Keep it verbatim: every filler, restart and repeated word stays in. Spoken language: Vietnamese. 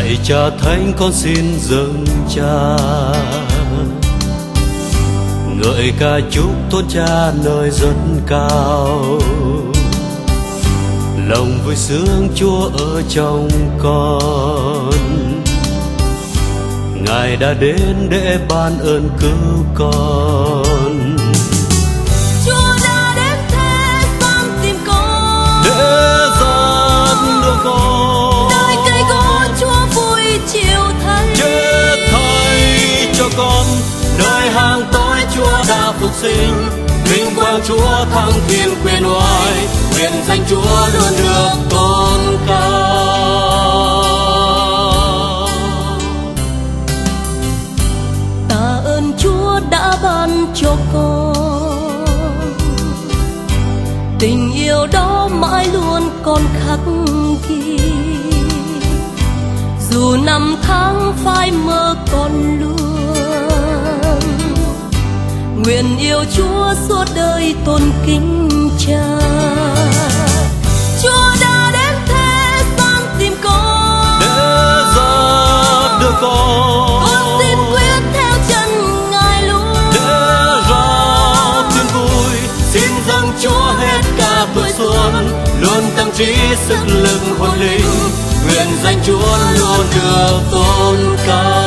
Lạy Cha Thánh con xin dâng cha, ngợi ca chúc tôn cha nơi rất cao. Lòng vui sướng Chúa ở trong con, Ngài đã đến để ban ơn cứu con. Chúa đã đến thế gian tìm con, để dẫn đưa con nơi cây gỗ Chúa vui chiều thay, chết thay cho con. Nơi hang tối Chúa đã phục sinh, vinh quang Chúa thăng thiên quyền oai, nguyện danh Chúa luôn được tôn cao. Tạ ơn Chúa đã ban cho con, tình yêu đó mãi luôn còn khắc ghi. Dù năm tháng phai mờ còn luôn, nguyện yêu Chúa suốt đời tôn kính Cha. Chúa đã đến thế gian tìm con, để dẫn đưa con. Con xin quyết theo chân Ngài luôn, để rao tiếng vui, xin dâng Chúa hết cả tuổi xuân, luôn tâm trí sức lực hồn linh, nguyện danh Chúa luôn được tôn cao.